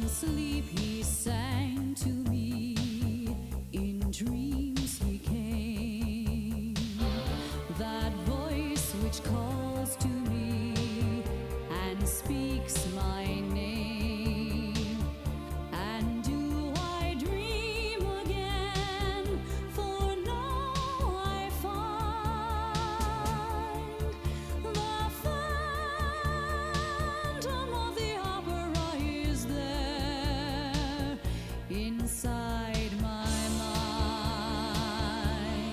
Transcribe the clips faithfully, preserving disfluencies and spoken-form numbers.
sleep he sang to me, in dreams he came, that voice which calls to me and speaks my name. And do I dream again? For now I find the phantom of the opera is there inside my mind.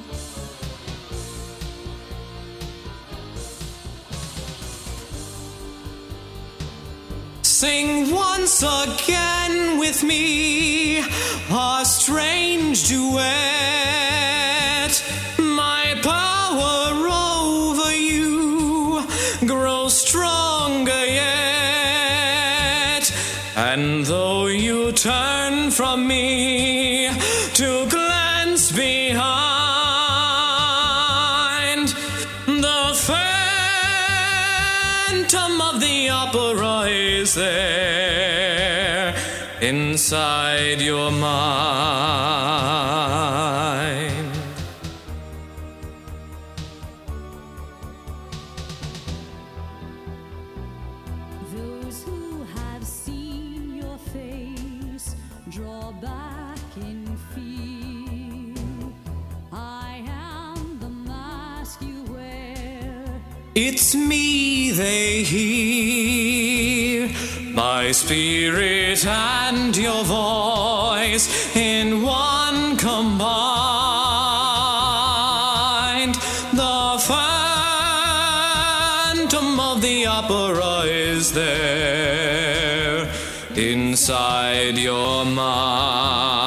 Sing once again with me a strange duet. My power over you grows stronger yet. And though you turn from me to glance behind, the phantom of the opera is there inside your mind. Those who have seen your face draw back in fear. I am the mask you wear. It's me they hear, my spirit and your voice in one combined. The phantom of the opera is there inside your mind.